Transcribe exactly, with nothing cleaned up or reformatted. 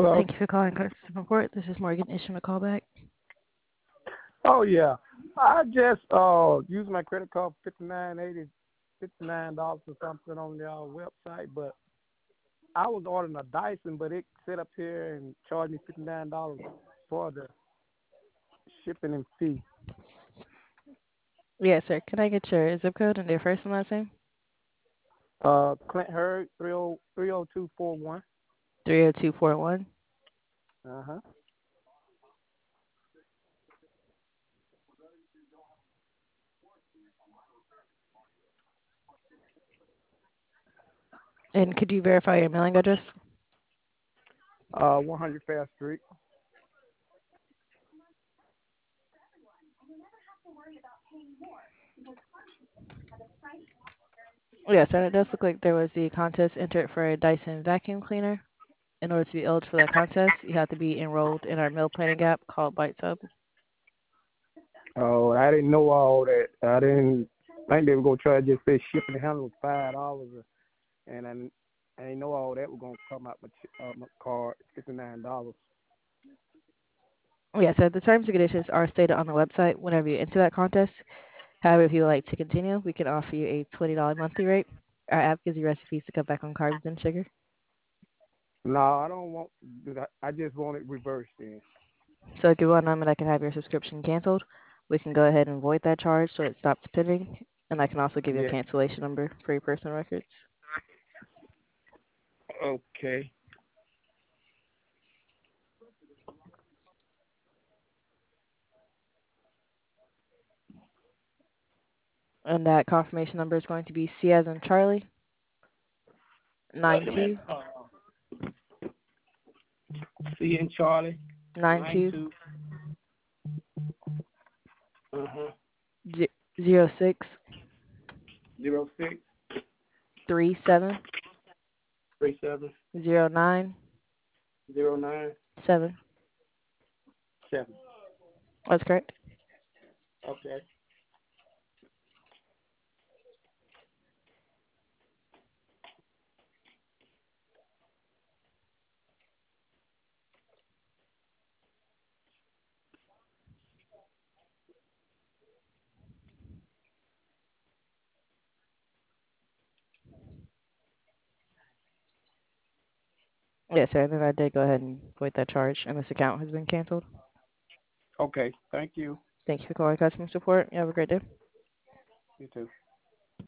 Hello. Thank you for calling customer support. This is Morgan issuing a callback. Oh yeah, I just uh used my credit card fifty nine eighty, fifty nine dollars or something on your website, but I was ordering a Dyson, but it set up here and charged me fifty nine dollars for the shipping and fee. Yes, sir. Can I get your zip code and your first and last name? Uh, Clint Hurd, three oh three oh two four one. three oh two four one. Uh huh. And could you verify your mailing address? Uh, one hundred Fair Street. Yes, and it does look like there was the contest entered for a Dyson vacuum cleaner. In order to be eligible for that contest, you have to be enrolled in our meal planning app called BiteSub. Oh, I didn't know all that. I didn't think they were gonna try to just say shipping and handling was five dollars, and I, I didn't know all that was gonna come out my ch- uh, my card fifty nine dollars. Yes, so the terms and conditions are stated on the website whenever you enter that contest. However, if you would like to continue, we can offer you a twenty dollars monthly rate. Our app gives you recipes to cut back on carbs and sugar. No, I don't want. I just want it reversed then. So give one moment, I can have your subscription canceled. We can go ahead and void that charge so it stops pending. And I can also give you a Yeah. cancellation number for your personal records. Okay. And that confirmation number is going to be C as in Charlie, nine Wait a minute. two Uh, C and Charlie. nine Nine two two. Uh huh. zero six Zero six three seven three seven zero nine zero nine seven. seven. That's correct. Okay. Yes, sir. And then I did go ahead and void that charge, and this account has been canceled. Okay. Thank you. Thank you for calling customer support. You have a great day. You too.